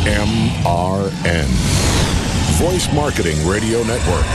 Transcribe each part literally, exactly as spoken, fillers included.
M R N, Voice Marketing Radio Network.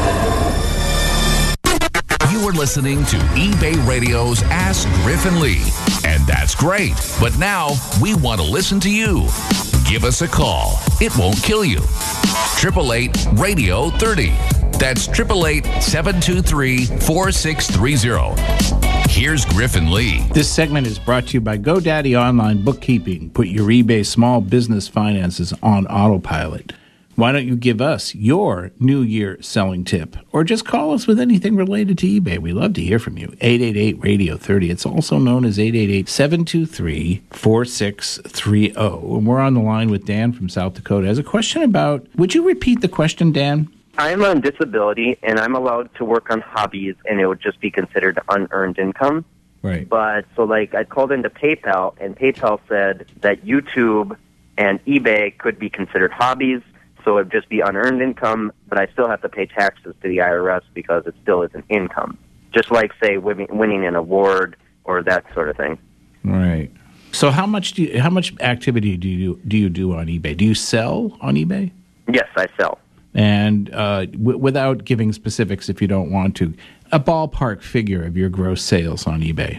You are listening to eBay Radio's Ask Griffin Lee. And that's great. But now we want to listen to you. Give us a call. It won't kill you. eight eight eight, radio thirty. That's eight eight eight, seven two three, four six three zero. Here's Griffin Lee. This segment is brought to you by GoDaddy Online Bookkeeping. Put your eBay small business finances on autopilot. Why don't you give us your New Year selling tip? Or just call us with anything related to eBay. We love to hear from you. eight eight eight, radio thirty. It's also known as eight eight eight, seven two three, four six three zero. And we're on the line with Dan from South Dakota. Has a question about, would you repeat the question, Dan? I'm on disability, and I'm allowed to work on hobbies, and it would just be considered unearned income. Right. But, so, like, I called into PayPal, and PayPal said that YouTube and eBay could be considered hobbies, so it would just be unearned income, but I still have to pay taxes to the I R S because it still isn't income. Just like, say, winning an award or that sort of thing. Right. So how much do you, how much activity do you do you do on eBay? Do you sell on eBay? Yes, I sell. And uh, w- without giving specifics, if you don't want to, a ballpark figure of your gross sales on eBay?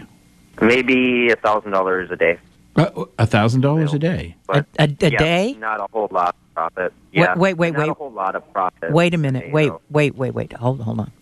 Maybe a thousand dollars a day. A thousand dollars a day. A, a, a yeah, day? Not a whole lot of profit. Yeah, wait, wait, not wait. a whole lot of profit. Wait a minute. Day, wait, though. wait, wait, wait. Hold, hold on.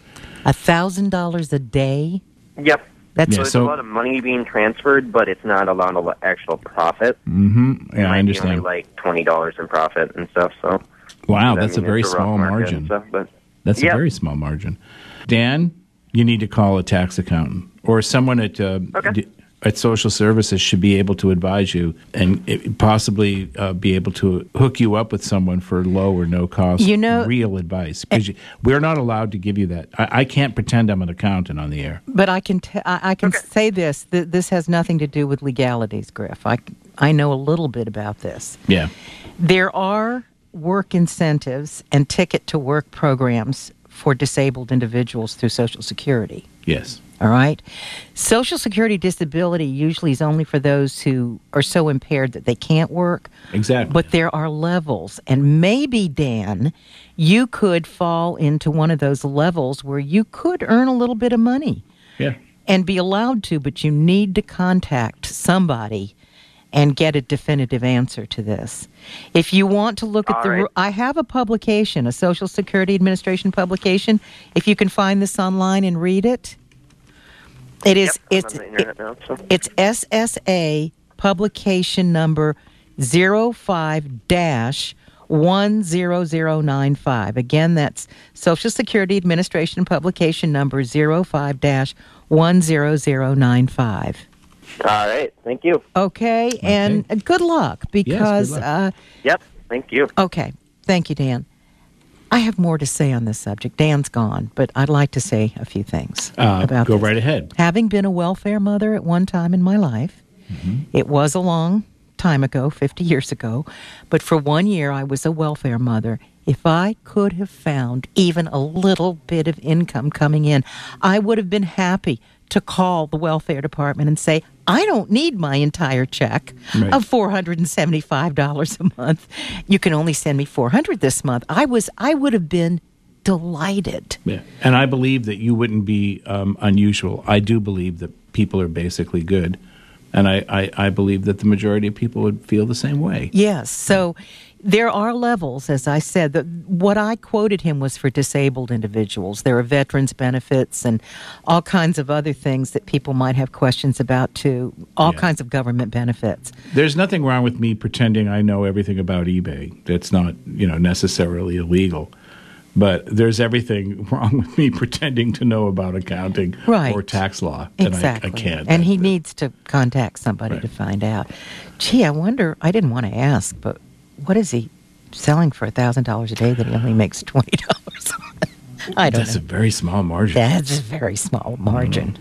A thousand dollars a day? Yep. That's Yeah, so there's so- a lot of money being transferred, but it's not a lot of actual profit. Mm-hmm. It Yeah, I might understand. be only like twenty dollars in profit and stuff. So Wow, I that's mean, a very it's rough small market margin. and stuff, but That's Yep. a very small margin. Dan, you need to call a tax accountant or someone at uh, Okay. d- at Social Services should be able to advise you and it, possibly uh, be able to hook you up with someone for low or no cost You know- real advice. Because you, we're not allowed to give you that. I, I can't pretend I'm an accountant on the air. But I can t- I, I can Okay. say this. Th- this has nothing to do with legalities, Griff. I, I know a little bit about this. Yeah. There are work incentives and ticket-to-work programs for disabled individuals through Social Security. Yes. All right? Social Security disability usually is only for those who are so impaired that they can't work. Exactly. But there are levels. And maybe, Dan, you could fall into one of those levels where you could earn a little bit of money Yeah. and be allowed to, but you need to contact somebody and get a definitive answer to this. If you want to look at All the... right. I have a publication, a Social Security Administration publication. If you can find this online and read it. It is... Yep, I'm it's on the internet now, so. It's S S A publication number zero five dash one zero zero nine five. Again, that's Social Security Administration publication number zero five dash one zero zero nine five. All right. Thank you. Okay, and uh, good luck because... luck. Uh, Yep. Thank you. okay, thank you, Dan. I have more to say on this subject. Dan's gone, but I'd like to say a few things Uh, about go this. right ahead. Having been a welfare mother at one time in my life, it was a long time ago, fifty years ago, but for one year I was a welfare mother. If I could have found even a little bit of income coming in, I would have been happy to call the welfare department and say, I don't need my entire check Right. of four hundred seventy-five dollars a month. You can only send me four hundred dollars this month. I was, I would have been delighted. Yeah. And I believe that you wouldn't be um, unusual. I do believe that people are basically good. And I, I, I believe that the majority of people would feel the same way. Yes. So there are levels, as I said. The, what I quoted him was for disabled individuals. There are veterans benefits and all kinds of other things that people might have questions about, too. All Yeah. kinds of government benefits. There's nothing wrong with me pretending I know everything about eBay. That's not, you know, necessarily illegal. But there's everything wrong with me pretending to know about accounting Right. or tax law. Exactly. And I, I can't. And he needs to contact somebody Right. to find out. Gee, I wonder, I didn't want to ask, but what is he selling for one thousand dollars a day that he only makes twenty dollars on? I don't That's know. a very small margin. That's a very small margin.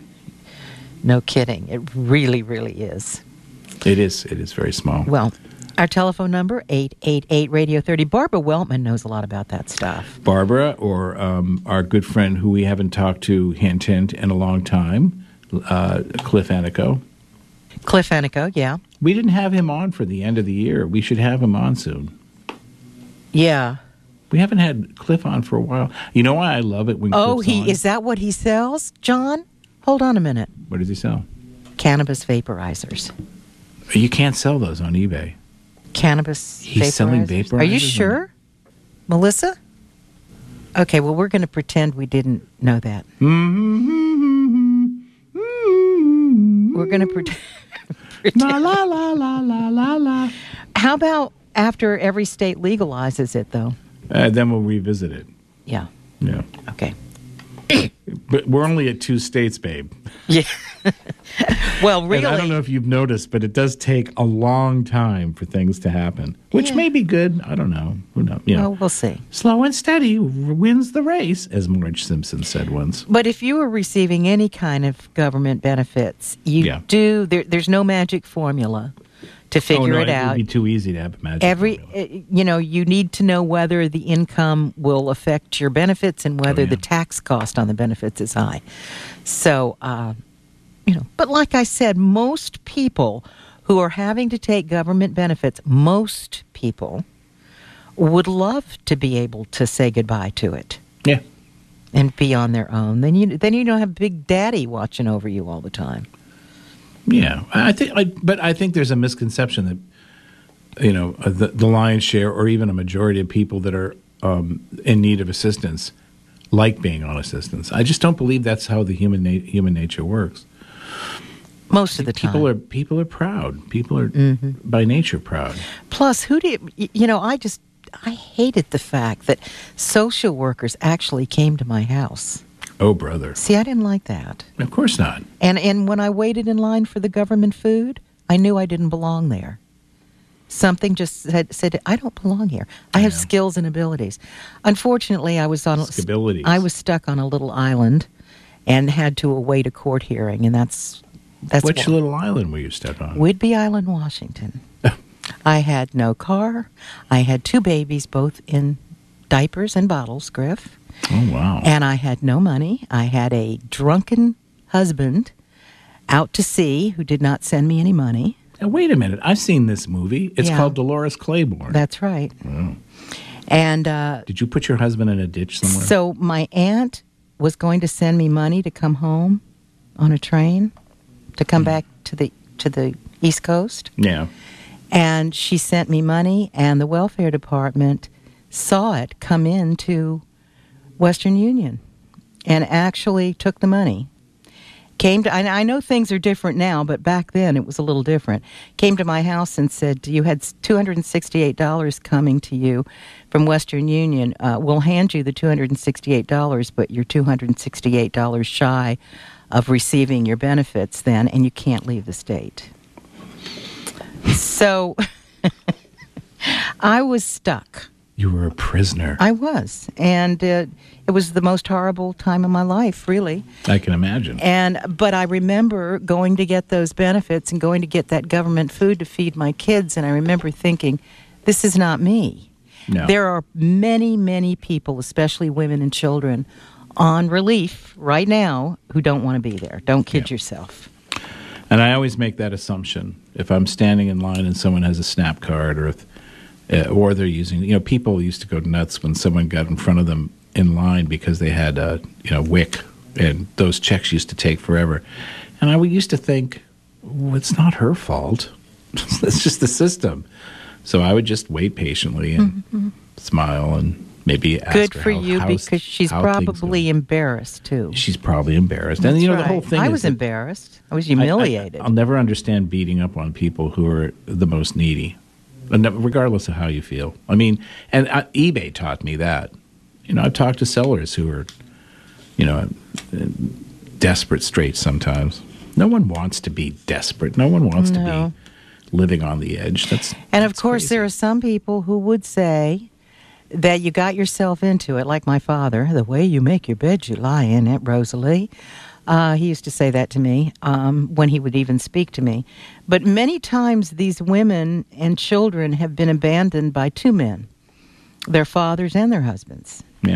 No kidding. It really, really is. It is. It is very small. Well, our telephone number, eight eight eight, radio thirty. Barbara Weltman knows a lot about that stuff. Barbara, or um, our good friend who we haven't talked to, hint, hint, in a long time, uh, Cliff Anico. Cliff Anico, yeah. We didn't have him on for the end of the year. We should have him on soon. Yeah. We haven't had Cliff on for a while. You know why I love it when Oh, Cliff's he on? is that what he sells, John? Hold on a minute. What does he sell? Cannabis vaporizers. You can't sell those on eBay. Cannabis He's vaporizers. selling vaporizers? Are you sure? Melissa? Okay, well, we're going to pretend we didn't know that. We're going to pretend. La la la la la la la. How about after every state legalizes it, though? Uh, then we'll revisit it. Yeah. Yeah. Okay. But we're only at two states, babe. Yeah. Well, really. And I don't know if you've noticed, but it does take a long time for things to happen, which Yeah. may be good. I don't know. Who knows? You know, Well, we'll see. slow and steady wins the race, as Marge Simpson said once. But if you are receiving any kind of government benefits, you Yeah. do. There, there's no magic formula to figure oh, no, it out. It would be too easy to have a magic Every, formula. uh, you know, you need to know whether the income will affect your benefits and whether Oh, yeah. the tax cost on the benefits is high. So, uh, you know, but like I said, most people who are having to take government benefits, most people would love to be able to say goodbye to it Yeah. and be on their own. Then you, then you don't have Big Daddy watching over you all the time. Yeah, I think, I, but I think there's a misconception that, you know, uh, the, the lion's share or even a majority of people that are um, in need of assistance like being on assistance. I just don't believe that's how the human na- human nature works. Most of the time. People are people are proud. People are Mm-hmm. by nature proud. Plus, who do you, y- you know, I just, I hated the fact that social workers actually came to my house. Oh, brother. See, I didn't like that. Of course not. And and when I waited in line for the government food, I knew I didn't belong there. Something just said, said I don't belong here. I have Yeah. skills and abilities. Unfortunately, I was on Skabilities. I was stuck on a little island and had to await a court hearing, and that's that's Which why. little island were you stuck on? Whidbey Island, Washington. I had no car. I had two babies, both in diapers and bottles, Griff. Oh, wow. And I had no money. I had a drunken husband out to sea who did not send me any money. Now, wait a minute. I've seen this movie. It's Yeah. called Dolores Claiborne. That's right. Wow. And uh, Did you put your husband in a ditch somewhere? so my aunt was going to send me money to come home on a train to come back to the to the East Coast. yeah. And she sent me money, and the welfare department saw it come into Western Union and actually took the money. Came to, I, I know things are different now, but back then it was a little different. Came to my house and said, you had two hundred sixty-eight dollars coming to you from Western Union. Uh, we'll hand you the two hundred sixty-eight dollars, but you're two hundred sixty-eight dollars shy of receiving your benefits then, and you can't leave the state. So I was stuck. You were a prisoner. I was. And uh, it was the most horrible time of my life, really. I can imagine. And but I remember going to get those benefits and going to get that government food to feed my kids, and I remember thinking, this is not me. No. There are many, many people, especially women and children, on relief right now who don't want to be there. Don't kid Yeah. yourself. And I always make that assumption. If I'm standing in line and someone has a SNAP card, or if, uh, or they're using, you know, people used to go nuts when someone got in front of them in line because they had, uh, you know, W I C, and those checks used to take forever. And I used to think, well, it's not her fault. It's just the system. So I would just wait patiently and mm-hmm. smile and maybe ask Good her for how, you, how's- because she's how things probably going. embarrassed, too. She's probably embarrassed. And, you know, That's the whole right. thing I is was that- embarrassed. I was I- humiliated. I, will never understand beating up on people who are the most needy, and that- regardless of how you feel. I mean, and uh, eBay taught me that. You know, I've talked to sellers who are, you know, in desperate straits sometimes. No one wants to be desperate. No one wants No. to be living on the edge. That's And of that's course, crazy. there are some people who would say that you got yourself into it, like my father. The way you make your bed, you lie in it, Rosalie. Uh, he used to say that to me um, when he would even speak to me. But many times these women and children have been abandoned by two men, their fathers and their husbands. Yeah.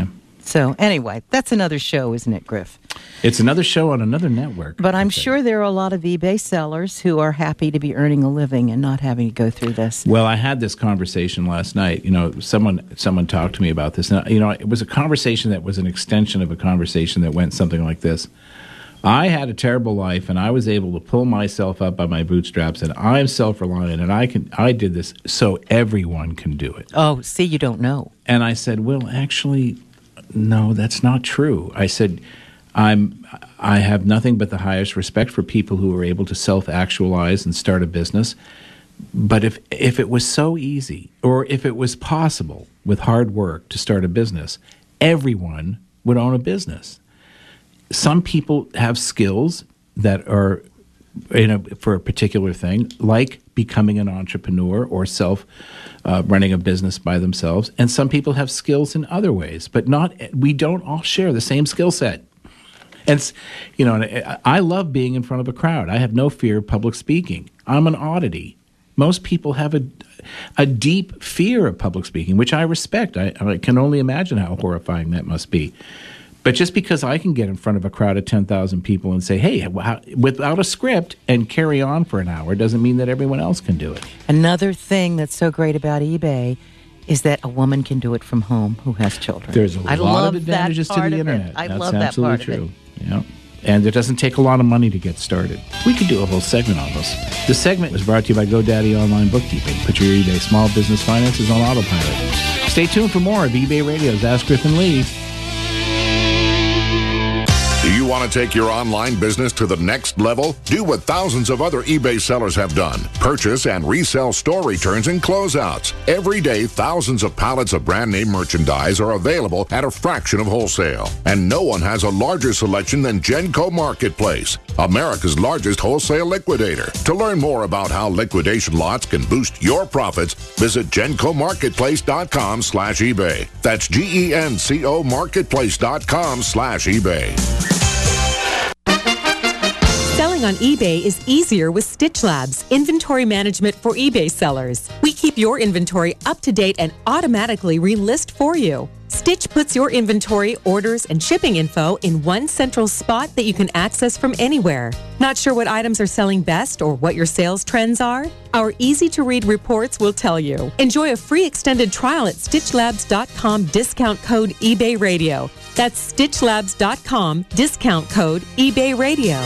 So anyway, that's another show, isn't it, Griff? It's another show on another network. But I'm sure there are a lot of eBay sellers who are happy to be earning a living and not having to go through this. Well, I had this conversation last night. You know, someone someone talked to me about this. And, you know, it was a conversation that was an extension of a conversation that went something like this. I had a terrible life, and I was able to pull myself up by my bootstraps, and I'm self-reliant, and I can I did this so everyone can do it. Oh, see, you don't know. And I said, well, actually, no, that's not true. I said, I'm I have nothing but the highest respect for people who are able to self-actualize and start a business. But if if it was so easy, or if it was possible with hard work to start a business, everyone would own a business. Some people have skills that are, you know, for a particular thing, like becoming an entrepreneur or self uh, running a business by themselves. And some people have skills in other ways, but not. We don't all share the same skill set. And, you know, I love being in front of a crowd. I have no fear of public speaking. I'm an oddity. Most people have a, a deep fear of public speaking, which I respect. I, I can only imagine how horrifying that must be. But just because I can get in front of a crowd of ten thousand people and say, hey, how, without a script and carry on for an hour doesn't mean that everyone else can do it. Another thing that's so great about eBay is that a woman can do it from home who has children. There's a I lot of advantages to the internet. I That's love that absolutely part true. of it. Yeah. And it doesn't take a lot of money to get started. We could do a whole segment on this. This segment was brought to you by GoDaddy Online Bookkeeping. Put your eBay small business finances on autopilot. Stay tuned for more of eBay Radio's Ask Griffin Lee. Do you want to take your online business to the next level? Do what thousands of other eBay sellers have done. Purchase and resell store returns and closeouts. Every day, thousands of pallets of brand name merchandise are available at a fraction of wholesale. And no one has a larger selection than Genco Marketplace, America's largest wholesale liquidator. To learn more about how liquidation lots can boost your profits, visit genco marketplace dot com slash eBay. That's G E N C O marketplace dot com slash eBay. Selling on eBay is easier with Stitch Labs, inventory management for eBay sellers. We keep your inventory up to date and automatically relist for you. Stitch puts your inventory, orders, and shipping info in one central spot that you can access from anywhere. Not sure what items are selling best or what your sales trends are? Our easy-to-read reports will tell you. Enjoy a free extended trial at stitch labs dot com, discount code eBay Radio. That's stitch labs dot com, discount code eBay Radio.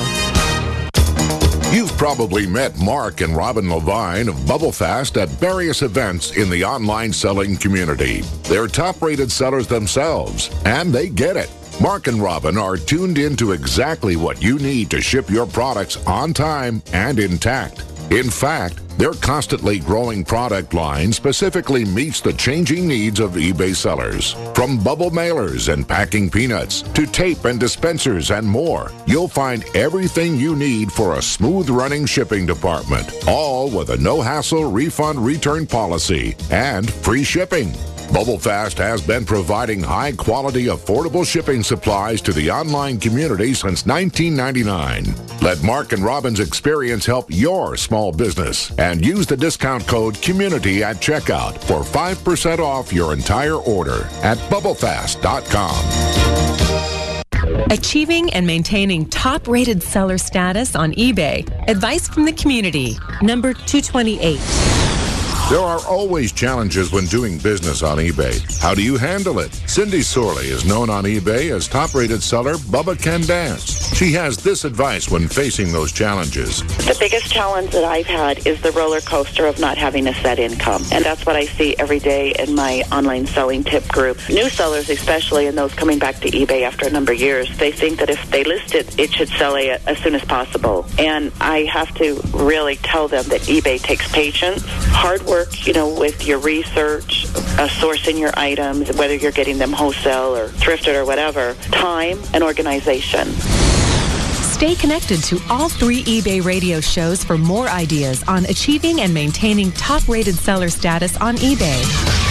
You've probably met Mark and Robin Levine of BubbleFast at various events in the online selling community. They're top-rated sellers themselves, and they get it. Mark and Robin are tuned into exactly what you need to ship your products on time and intact. In fact, their constantly growing product line specifically meets the changing needs of eBay sellers. From bubble mailers and packing peanuts to tape and dispensers and more, you'll find everything you need for a smooth-running shipping department, all with a no-hassle refund return policy and free shipping. BubbleFast has been providing high-quality, affordable shipping supplies to the online community since nineteen ninety-nine. Let Mark and Robin's experience help your small business and use the discount code COMMUNITY at checkout for five percent off your entire order at bubble fast dot com. Achieving and maintaining top-rated seller status on eBay. Advice from the community. Number two twenty-eight. There are always challenges when doing business on eBay. How do you handle it? Cindy Sorley is known on eBay as top-rated seller Bubba Can Dance. She has this advice when facing those challenges. The biggest challenge that I've had is the roller coaster of not having a set income. And that's what I see every day in my online selling tip group. New sellers especially, and those coming back to eBay after a number of years, they think that if they list it, it should sell it as soon as possible. And I have to really tell them that eBay takes patience, hard work, you know, with your research, uh, sourcing your items, whether you're getting them wholesale or thrifted or whatever, time and organization. Stay connected to all three eBay radio shows for more ideas on achieving and maintaining top-rated seller status on eBay.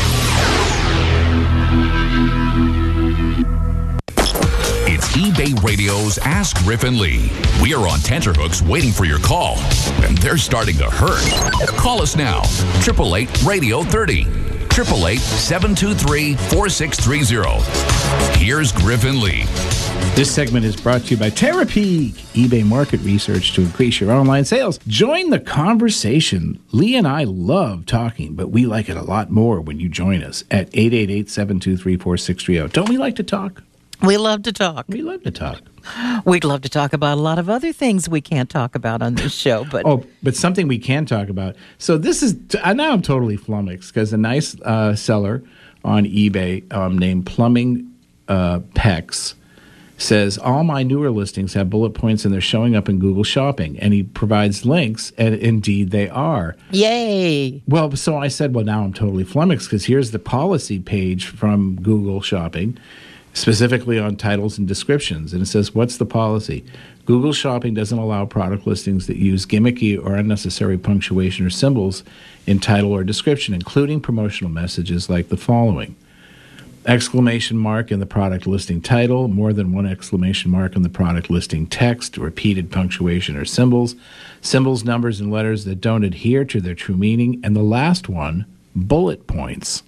It's eBay Radio's Ask Griffin Lee. We are on tenterhooks waiting for your call, and they're starting to hurt. Call us now, eight eight eight, radio thirty. eight eight eight, seven two three, four six three zero. Here's Griffin Lee. This segment is brought to you by Terapeak, eBay market research to increase your online sales. Join the conversation. Lee and I love talking, but we like it a lot more when you join us at eight eight eight, seven two three, four six three zero. Don't we like to talk? We love to talk. We love to talk. We'd love to talk about a lot of other things we can't talk about on this show. But oh, but something we can talk about. So this is, now I'm totally flummoxed because a nice uh, seller on eBay um, named Plumbing uh, Pex says, all my newer listings have bullet points and they're showing up in Google Shopping. And he provides links, and indeed they are. Yay. Well, so I said, well, now I'm totally flummoxed because here's the policy page from Google Shopping, specifically on titles and descriptions. And it says, what's the policy? Google Shopping doesn't allow product listings that use gimmicky or unnecessary punctuation or symbols in title or description, including promotional messages like the following. Exclamation mark in the product listing title, more than one exclamation mark in the product listing text, repeated punctuation or symbols, symbols, numbers, and letters that don't adhere to their true meaning, and the last one, bullet points.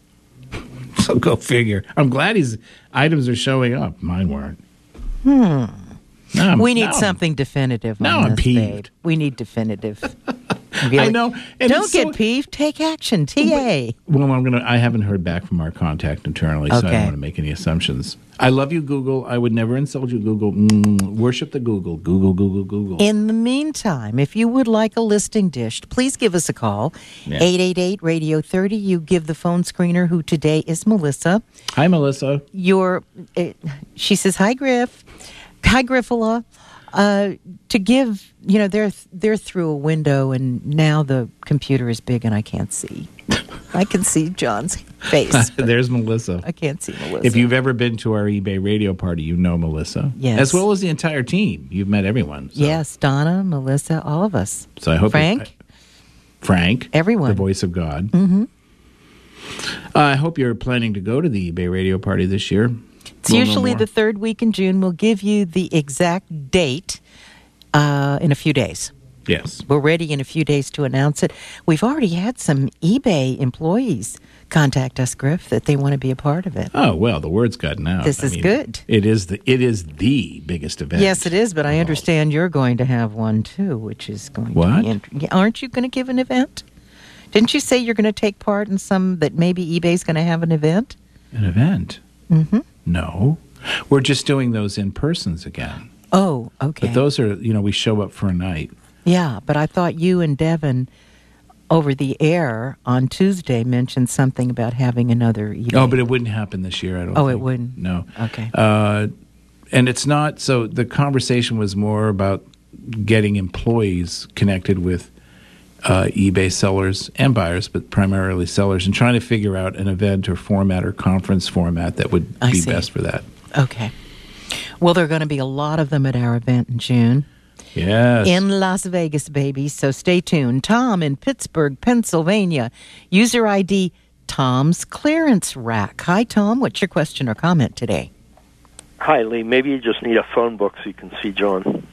So go figure. I'm glad his items are showing up. Mine weren't. Hmm. Now we need now something definitive now on I'm this, peeved. babe. We need definitive. Really. I know. And Don't it's get so- peeved. Take action. T A. Well, I'm gonna. I haven't heard back from our contact internally, so I Okay. don't want to make any assumptions. I love you, Google. I would never insult you, Google. Mm, worship the Google. Google, Google, Google. In the meantime, if you would like a listing dished, please give us a call. Yeah. eight eight eight, radio thirty. You give the phone screener, who today is Melissa. Hi, Melissa. Your, uh, she says, hi, Griff. Hi, Griffala. Uh, to give, you know, they're they're through a window, and now the computer is big, and I can't see. I can see John's face. but There's Melissa. I can't see Melissa. If you've ever been to our eBay radio party, you know Melissa. Yes. As well as the entire team. You've met everyone. So. Yes, Donna, Melissa, all of us. So I hope Frank? You, Frank. Everyone. The voice of God. Mm-hmm. Uh, I hope you're planning to go to the eBay radio party this year. It's We'll know usually more. the third week in June. We'll give you the exact date uh, in a few days. Yes. We're ready in a few days to announce it. We've already had some eBay employees contact us, Griff, that they want to be a part of it. Oh, well, the word's gotten out. This I is mean, good. It is the it is the biggest event. Yes, it is, but I understand you're going to have one too, which is going What? to be int- Yeah, aren't you going to give an event? Didn't you say you're going to take part in some, that maybe eBay's going to have an event? An event? Mm-hmm. No. We're just doing those in persons again. Oh, okay. But those are, you know, we show up for a night. Yeah, but I thought you and Devin over the air on Tuesday mentioned something about having another eBay. Oh, but it wouldn't happen this year, I don't Oh, think. it wouldn't? No. Okay. Uh, and it's not, so the conversation was more about getting employees connected with uh, eBay sellers and buyers, but primarily sellers, and trying to figure out an event or format or conference format that would I be see. best for that. Okay. Well, there are going to be a lot of them at our event in June. Yes. In Las Vegas, baby. So stay tuned. Tom in Pittsburgh, Pennsylvania. User I D Tom's Clearance Rack. Hi, Tom. What's your question or comment today? Hi, Lee. Maybe you just need a phone book so you can see John.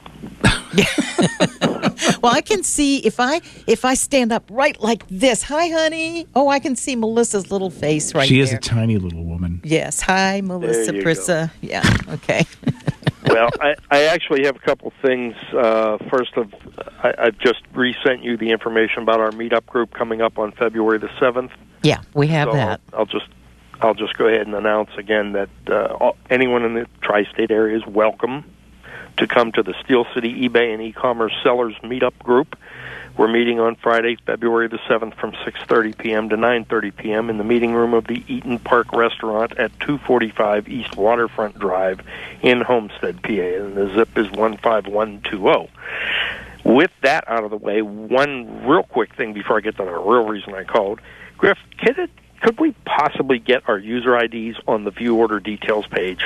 Well, I can see if I if I stand up right like this. Hi, honey. Oh, I can see Melissa's little face right she there. is a tiny little woman. Yes. Hi, Melissa you Prissa. Yeah. Okay. Well, I, I actually have a couple things. Uh, first, of I, I've just resent you the information about our meetup group coming up on February the seventh. Yeah, we have so that. I'll, I'll just I'll just go ahead and announce again that uh, all, anyone in the tri-state area is welcome to come to the Steel City eBay and e-commerce sellers meetup group. We're meeting on Friday, February the seventh from six thirty p.m. to nine thirty p.m. in the meeting room of the Eaton Park Restaurant at two forty-five East Waterfront Drive in Homestead, P A, and the zip is one five one two zero. With that out of the way, one real quick thing before I get to the real reason I called. Griff, could, it, could we possibly get our user I Ds on the view order details page?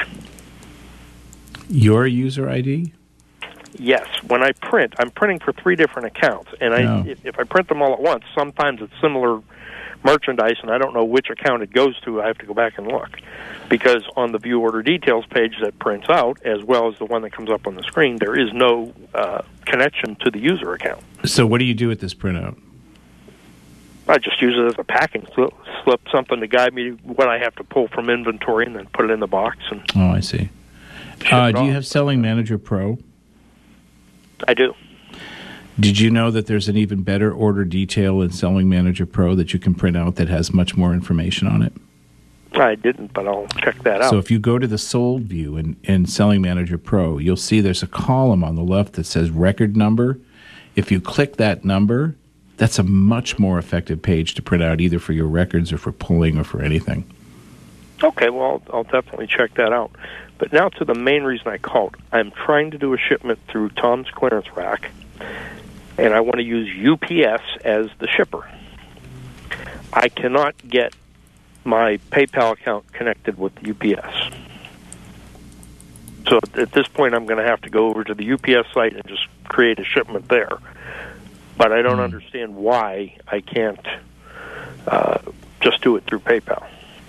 Your user I D? Yes. When I print, I'm printing for three different accounts, and I Oh. if, if I print them all at once, sometimes it's similar merchandise, and I don't know which account it goes to. I have to go back and look. Because on the view order details page that prints out, as well as the one that comes up on the screen, there is no uh, connection to the user account. So what do you do with this printout? I just use it as a packing slip, slip, something to guide me what I have to pull from inventory, and then put it in the box. And oh, I see. Uh, do you have Selling Manager Pro? I do. Did you know that there's an even better order detail in Selling Manager Pro that you can print out that has much more information on it? I didn't, but I'll check that out. So if you go to the sold view in, in Selling Manager Pro, you'll see there's a column on the left that says record number. If you click that number, that's a much more effective page to print out either for your records or for pulling or for anything. Okay, well, I'll, I'll definitely check that out. But now to the main reason I called. I'm trying to do a shipment through Tom's Clearance Rack, and I want to use U P S as the shipper. I cannot get my PayPal account connected with U P S. So at this point, I'm going to have to go over to the U P S site and just create a shipment there. But I don't mm. understand why I can't uh, just do it through PayPal.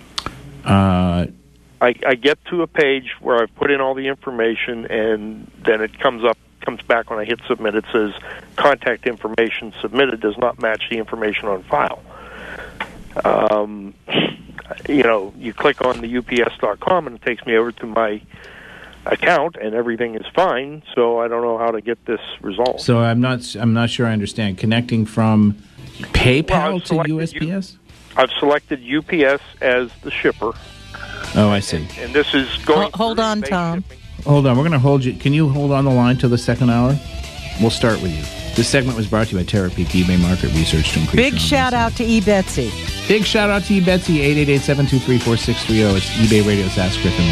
Uh, I, I get to a page where I put in all the information, and then it comes up, comes back when I hit submit. It says contact information submitted does not match the information on file. Um, you know, you click on the U P S dot com, and it takes me over to my account, and everything is fine. So I don't know how to get this resolved. So I'm not, I'm not sure I understand. Connecting from PayPal well, to U S P S? U- I've selected U P S as the shipper. Oh, I see. And, and this is going. Hold on, Tom. Shipping. Hold on. We're going to hold you. Can you hold on the line till the second hour? We'll start with you. This segment was brought to you by Terapeak eBay Market Research to increase. Big shout out to eBetsy. Big shout out to eBetsy. eight eight eight, seven two three, four six three zero. It's eBay Radio's Ask Griffin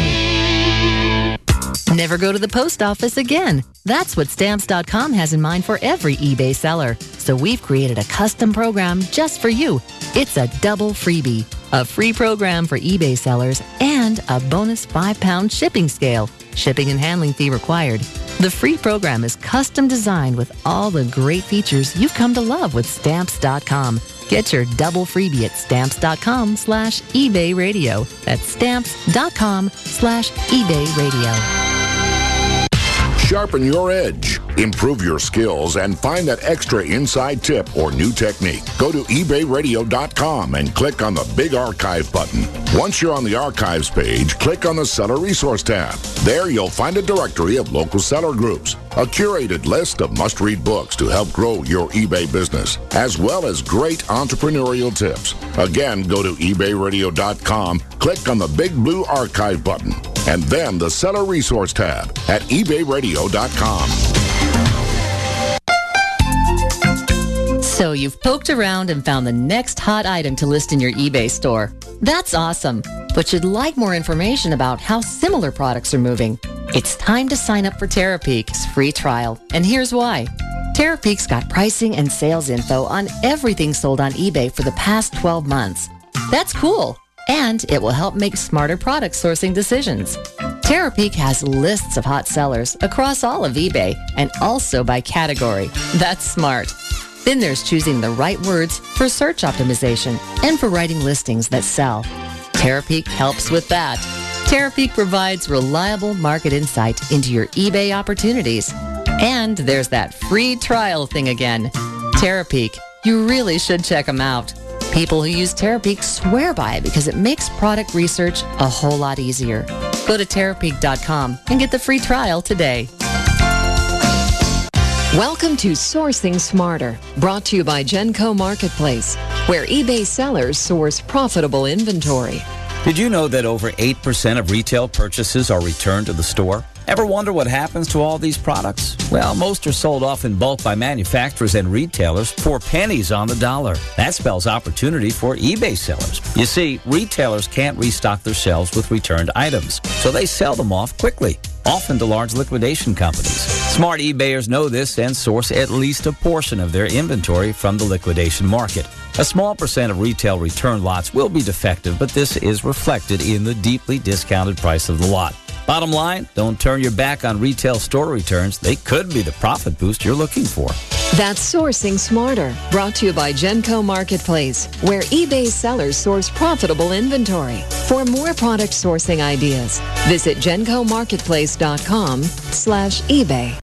Lee. Never go to the post office again. That's what Stamps dot com has in mind for every eBay seller. So we've created a custom program just for you. It's a double freebie, a free program for eBay sellers, and a bonus five-pound shipping scale. Shipping and handling fee required. The free program is custom designed with all the great features you've come to love with Stamps dot com. Get your double freebie at Stamps dot com slash eBay radio. That's Stamps dot com slash eBay radio. Sharpen your edge, improve your skills, and find that extra inside tip or new technique. Go to eBay radio dot com and click on the big archive button. Once you're on the archives page, click on the Seller Resource tab. There you'll find a directory of local seller groups, a curated list of must-read books to help grow your eBay business, as well as great entrepreneurial tips. Again, go to eBay radio dot com, click on the big blue archive button, and then the Seller Resource tab at eBay radio dot com. So you've poked around and found the next hot item to list in your eBay store. That's awesome, but you'd like more information about how similar products are moving. It's time to sign up for Terapeak's free trial, and here's why. Terapeak's got pricing and sales info on everything sold on eBay for the past twelve months. That's cool, and it will help make smarter product sourcing decisions. Terapeak has lists of hot sellers across all of eBay and also by category. That's smart. Then there's choosing the right words for search optimization and for writing listings that sell. Terapeak helps with that. Terapeak provides reliable market insight into your eBay opportunities. And there's that free trial thing again. Terapeak, you really should check them out. People who use Terapeak swear by it because it makes product research a whole lot easier. Go to Terapeak dot com and get the free trial today. Welcome to Sourcing Smarter, brought to you by Genco Marketplace, where eBay sellers source profitable inventory. Did you know that over eight percent of retail purchases are returned to the store? Ever wonder what happens to all these products? Well, most are sold off in bulk by manufacturers and retailers for pennies on the dollar. That spells opportunity for eBay sellers. You see, retailers can't restock their shelves with returned items, so they sell them off quickly, often to large liquidation companies. Smart eBayers know this and source at least a portion of their inventory from the liquidation market. A small percent of retail return lots will be defective, but this is reflected in the deeply discounted price of the lot. Bottom line, don't turn your back on retail store returns. They could be the profit boost you're looking for. That's Sourcing Smarter, brought to you by Genco Marketplace, where eBay sellers source profitable inventory. For more product sourcing ideas, visit genco marketplace dot com slash eBay.